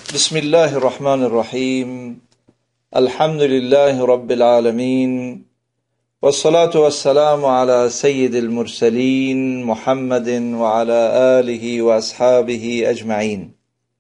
بسم الله الرحمن الرحیم. الحمد لله رب العالمین والصلاة والسلام على سید المرسلین محمد وعلى آله و اصحابه اجمعین.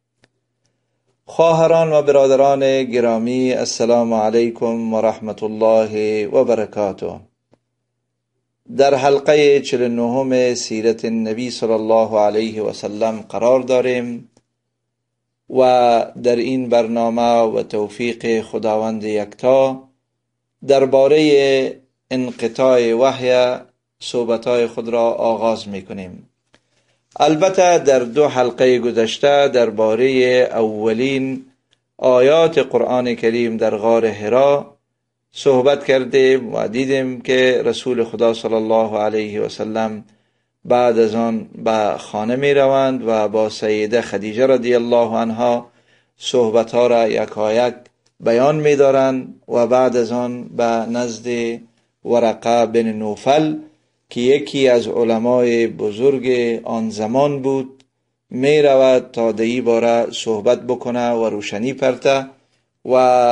خواهران و برادران گرامی، السلام علیکم و رحمت الله و برکاته. در حلقه 49 سیرت النبی صلی الله علیه و سلم قرار داریم و در این برنامه و توفیق خداوند یکتا درباره انقطاع وحی صحبت‌های خود را آغاز می‌کنیم. البته در 2 حلقه گذشته درباره اولین آیات قرآن کریم در غار حرا صحبت کردیم و دیدیم که رسول خدا صلی الله علیه و سلم بعد از آن به خانه می روند و با سیده خدیجه رضی الله عنها صحبت ها را یکایک بیان می دارند و بعد از آن به نزد ورقه بن نوفل که یکی از علمای بزرگ آن زمان بود می رود تا در این باره صحبت بکنه و روشنی پرته. و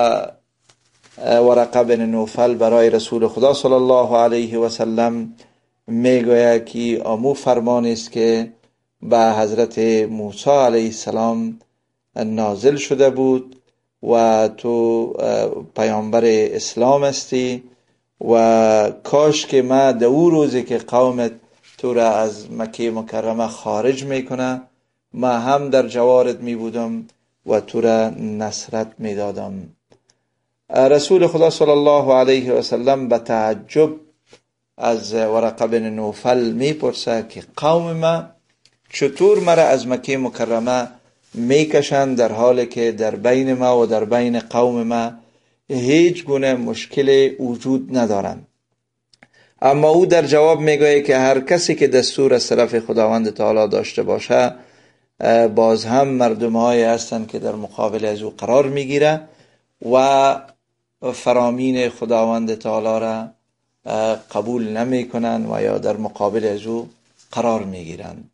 ورقه بن نوفل برای رسول خدا صلی الله علیه و سلم میگوید که آمو فرمان است که به حضرت موسی علیه السلام نازل شده بود و تو پیامبر اسلام هستی و کاش که ما در او روزی که قومت تو را از مکه مکرمه خارج میکنه ما هم در جوارت می بودم و تو را نصرت می دادم. رسول خدا صلی الله علیه و سلم به تعجب از ورقه بن نوفل میپرسه که قوم ما چطور مرا از مکه مکرمه میکشند در حالی که در بین ما و در بین قوم ما هیچ گونه مشکل وجود ندارند. اما او در جواب میگوید که هر کسی که دستور از طرف خداوند تعالی داشته باشه باز هم مردم‌هایی هستند که در مقابل از او قرار میگیره و فرامین خداوند تعالی را قبول نمی کنند و یا در مقابل از او قرار می گیرند.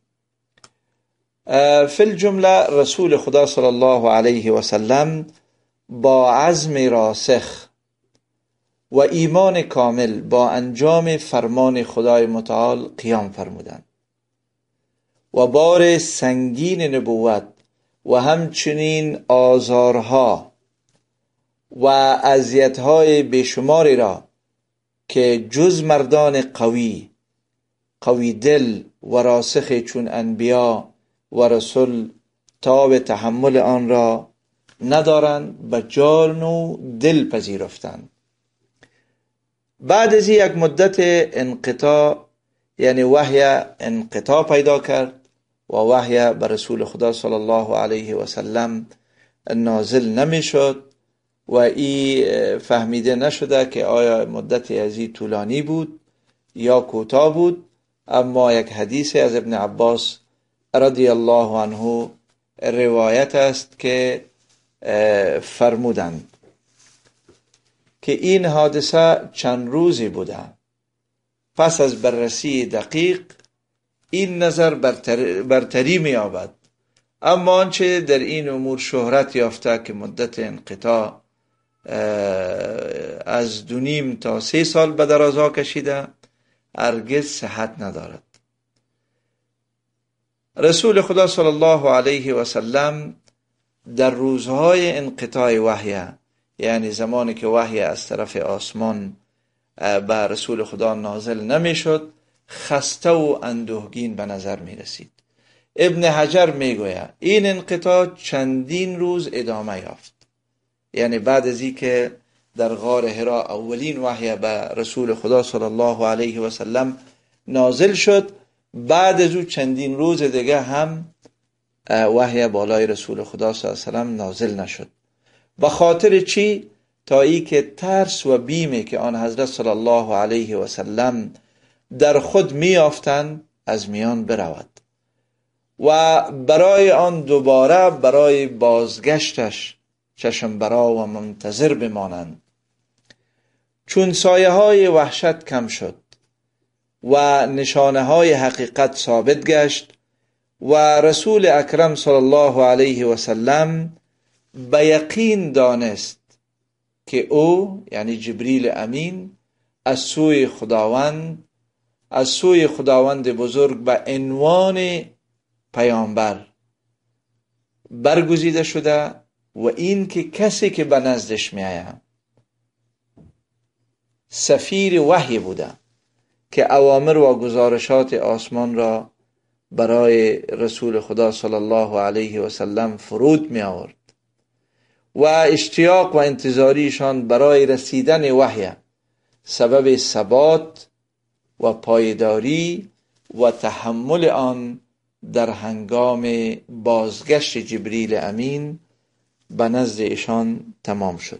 فی الجمله رسول خدا صلی الله علیه و سلم با عزم راسخ و ایمان کامل با انجام فرمان خدای متعال قیام فرمودند و بار سنگین نبوت و همچنین آزارها و اذیت‌های بیشماری را که جز مردان قوی دل و راسخ چون انبیا و رسول تاب تحمل آن را ندارند به جان و دل پذیرفتند. بعد از یک مدت انقطاع یعنی وحی انقطاع پیدا کرد و وحی بر رسول خدا صلی الله علیه و سلم نازل نمی شد و این فهمیده نشده که آیا مدت از این طولانی بود یا کوتاه بود. اما یک حدیث از ابن عباس رضی الله عنه روایت است که فرمودند که این حادثه چند روزی بوده. پس از بررسی دقیق این نظر برتری می یابد، اما آنچه در این امور شهرت یافته که مدت انقطاع از 2.5 تا 3 سال به درازا کشیده هرگز صحت ندارد. رسول خدا صلی الله علیه و سلم در روزهای انقطاع وحی یعنی زمانی که وحی از طرف آسمان به رسول خدا نازل نمی شد خسته و اندوهگین به نظر می رسید. ابن حجر می گوید این انقطاع چندین روز ادامه یافت، یعنی بعد از این که در غار حرا اولین وحی به رسول خدا صلی الله علیه و سلم نازل شد، بعد از او چندین روز دیگه هم وحی بالای رسول خدا صلی الله علیه و سلم نازل نشد. به خاطر چی؟ تا ای که ترس و بیمی که آن حضرت صلی الله علیه و سلم در خود میافتند از میان برود و برای آن دوباره برای بازگشتش چشم برا و منتظر بمانند. چون سایه های وحشت کم شد و نشانه های حقیقت ثابت گشت و رسول اکرم صلی الله علیه و سلم به یقین دانست که او یعنی جبریل امین از سوی خداوند بزرگ به عنوان پیامبر برگزیده شده و این که کسی که به نزدش میآید سفیر وحی بوده که اوامر و گزارشات آسمان را برای رسول خدا صلی الله علیه و سلم فرود می آورد و اشتیاق و انتظاریشان برای رسیدن وحی سبب ثبات و پایداری و تحمل آن در هنگام بازگشت جبریل امین به نزد ایشان تمام شد.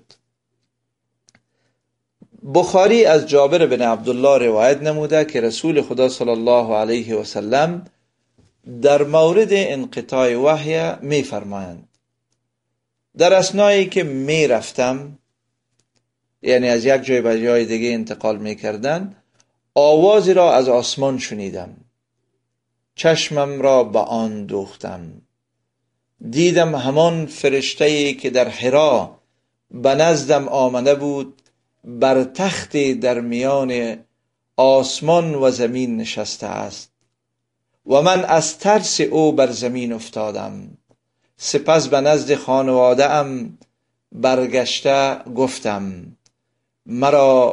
بخاری از جابر بن عبدالله روایت نموده که رسول خدا صلی الله علیه و سلم در مورد انقطاع وحی می فرمایند در اثنایی که می رفتم، یعنی از یک جای به جای دیگه انتقال می کردن، آوازی را از آسمان شنیدم، چشمم را به آن دوختم، دیدم همان فرشته‌ای که در حرا به نزدم آمده بود بر تختی در میان آسمان و زمین نشسته است و من از ترس او بر زمین افتادم. سپس به نزد خانواده ام برگشته گفتم مرا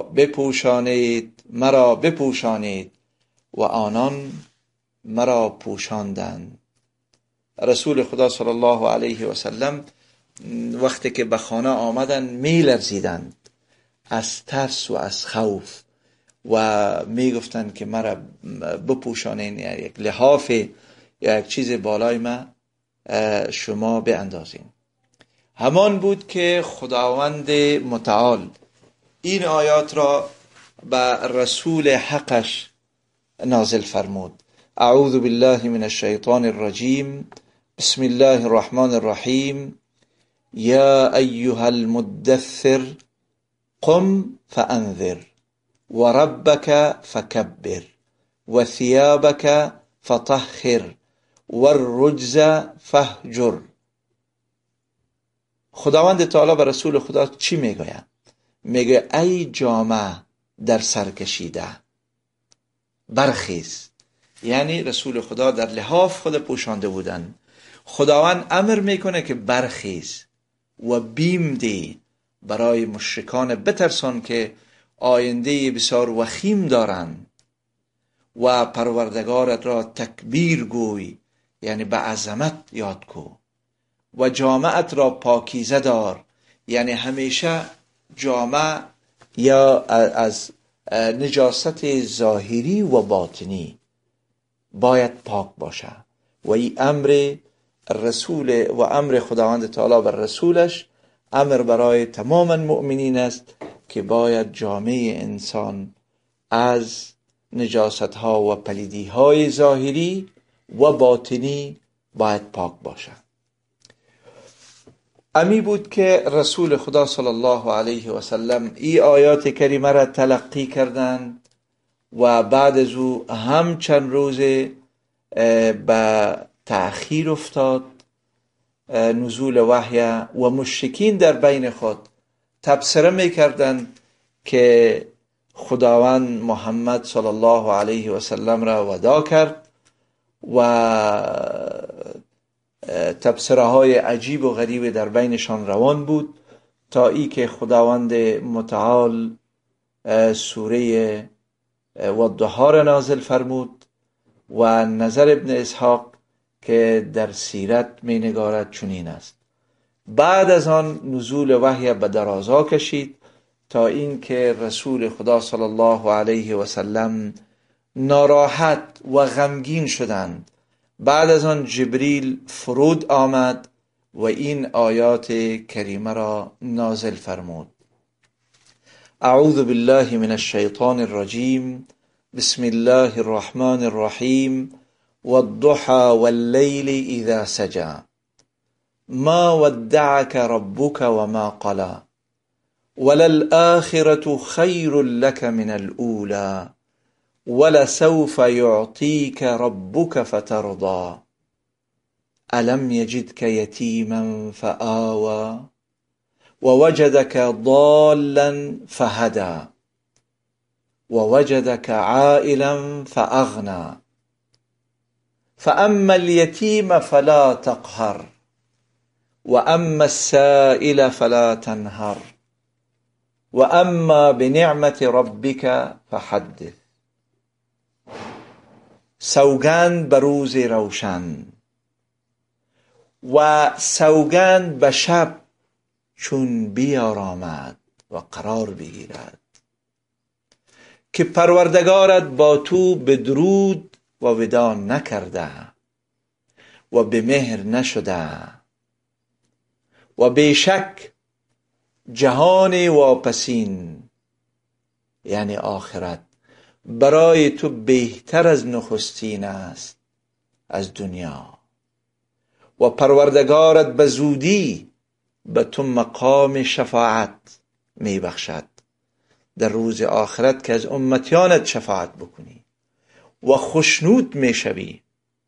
بپوشانید و آنان مرا پوشاندند. رسول خدا صلی الله علیه و سلم وقتی که به خانه آمدن می لرزیدند از ترس و از خوف و می گفتند که مرا بپوشانین، یعنی یک لحاف یا یک چیز بالای ما شما بیاندازین. همان بود که خداوند متعال این آیات را به رسول حقش نازل فرمود. اعوذ بالله من الشیطان الرجیم، بسم الله الرحمن الرحیم. یا ایها المدثر قم فانذر و ربک فکبر و ثیابک فطهر و الرجز فهجر. خداوند تعالی به رسول خدا چی میگوید؟ میگه ای جامه در سر کشیده برخیز. یعنی رسول خدا در لحاف خود پوشانده بودن. خداوند امر میکنه که برخیز و بیم دی برای مشرکان بترسان که آینده بسیار وخیم دارند و پروردگارت را تکبیر گوی، یعنی به عظمت یاد کو، و جامعت را پاکیزه دار، یعنی همیشه جامعه یا از نجاست ظاهری و باطنی باید پاک باشه و این امر رسول و امر خداوند تعالی بر رسولش امر برای تمام مؤمنین است که باید جامعه انسان از نجاست ها و پلیدی های ظاهری و باطنی باید پاک باشه. امی بود که رسول خدا صلی الله علیه و سلم این آیات کریمه را تلقی کردند و بعد از او هم چند روز به تأخیر افتاد نزول وحی و مشرکین در بین خود تبصره میکردند که خداوند محمد صلی الله علیه و سلم را وداع کرد و تبصره های عجیب و غریب در بینشان روان بود تا ای که خداوند متعال سوره والضحی را نازل فرمود و نظر ابن اسحاق که در سیرت می نگارد چنین است: بعد از آن نزول وحی به درازا کشید تا این که رسول خدا صلی الله علیه و سلم ناراحت و غمگین شدند. بعد از آن جبریل فرود آمد و این آیات کریمه را نازل فرمود: اعوذ بالله من الشیطان الرجیم، بسم الله الرحمن الرحیم. والضحى واللیل اذا سجى ما ودعك ربك وما قلى وللآخرة خیر لك من الأولى ولسوف يعطيك ربك فترضى. الم یجدک یتیما فآوی ووجدك ضالا فهدى ووجدك عائلا فأغنى فأما اليتيم فلا تقهر وأما السائل فلا تنهر وأما بنعمة ربك فحدث. سوگند به روز روشن و سوگند به شب چون بیارامد و قرار بگیرد که پروردگارت با تو به درود و ودا نکرده و به مهر نشده و بیشک جهان واپسین یعنی آخرت برای تو بهتر از نخستین است از دنیا و پروردگارت به زودی به تو مقام شفاعت می بخشد در روز آخرت که از امتیانت شفاعت بکنی و خشنود می شوی.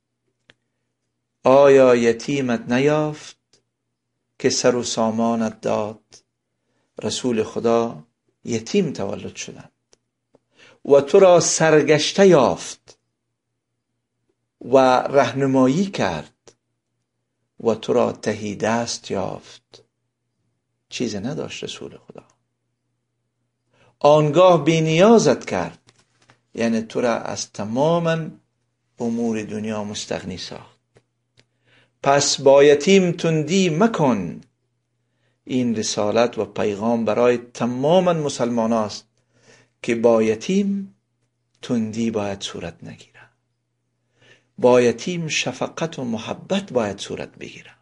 آیا یتیمت نیافت که سر و سامانت داد؟ رسول خدا یتیم تولد شدند و تو را سرگشته یافت و رهنمایی کرد و تو را تهی دست یافت، چیز نداشت رسول خدا. آنگاه بی نیازت کرد، یعنی تو را از تماما امور دنیا مستغنی ساخت. پس با یتیم تندی مکن. این رسالت و پیغام برای تماما مسلمان است که با یتیم تندی باید صورت نگیره. با یتیم شفقت و محبت باید صورت بگیره.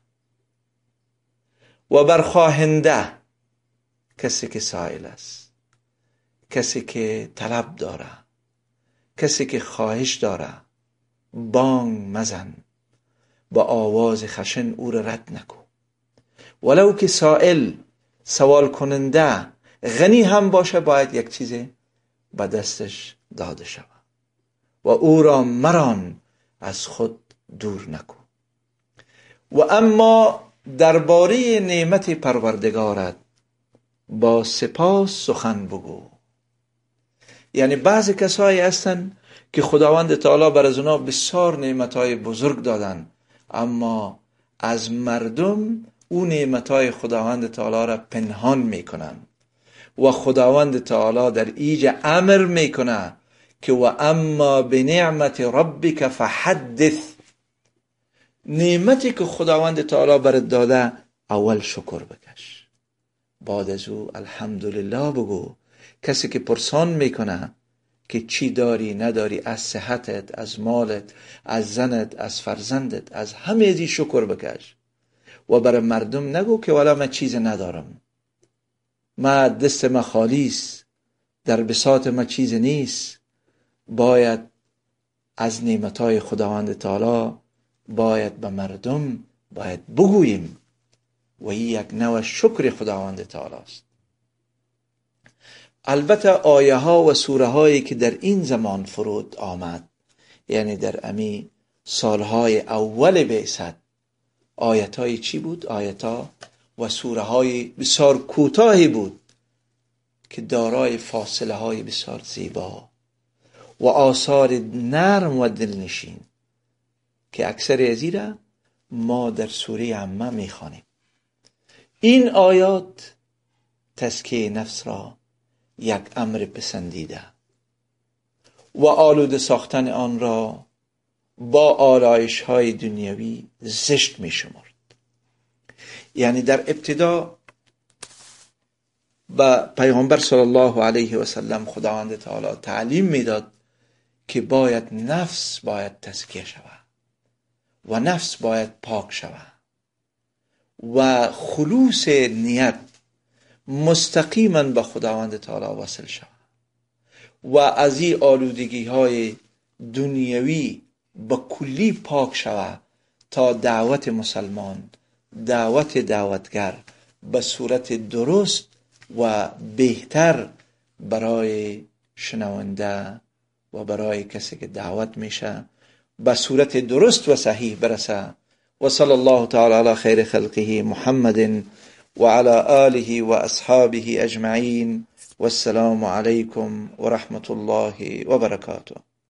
و بر خواهنده، کسی که سائل است، کسی که طلب داره، کسی که خواهش داره، بانگ مزن، با آواز خشن او را رد نکن. ولو که سائل، سوال کننده غنی هم باشه، باید یک چیز به دستش داده شود و او را مران، از خود دور نکن. و اما درباره نعمت پروردگارت با سپاس سخن بگو. یعنی بعضی کسایی هستن که خداوند تعالی بر از اونا بسیار نعمتهای بزرگ دادن، اما از مردم او نعمتهای خداوند تعالی را پنهان میکنن و خداوند تعالی در ایج امر میکنه که و اما بنعمت ربک فحدث. نعمتی که خداوند تعالی برات داده اول شکر بکش، بعد از او الحمدلله بگو. کسی که پرسان میکنه که چی داری نداری، از صحتت، از مالت، از زنت، از فرزندت، از همه ازی شکر بکش و برای مردم نگو که والا من چیز ندارم، من دست من خالیست، در بساط من چیز نیست. باید از نعمتهای خداوند تعالی باید به مردم باید بگوییم و این یک نوع شکر خداوند تعالی است. البته آیه ها و سوره هایی که در این زمان فرود آمد، یعنی در امی سالهای اول بعثت، آیت های چی بود؟ آیت ها و سوره های بسیار کوتاهی بود که دارای فاصله های بسیار زیبا و آثار نرم و دلنشین که اکثر ازی را ما در سوره عمه میخوانیم. این آیات تزکیه نفس را یک امر پسندیده و آلوده ساختن آن را با آلایش های دنیوی زشت می شمرد. یعنی در ابتدا با پیغمبر صلی الله علیه و سلم خداوند تعالی تعلیم میداد که باید نفس باید تزکیه شود و نفس باید پاک شود و خلوص نیت مستقیما به خداوند تعالی وصل شود و از این آلودگی های دنیوی به کلی پاک شود تا دعوت مسلمان، دعوت دعوتگر به صورت درست و بهتر برای شنونده و برای کسی که دعوت میشه به صورت درست و صحیح برسه و صلی الله تعالی علی خیر خلقه محمد و علی آله و اصحابه اجمعین و السلام علیکم و رحمت الله و برکاته.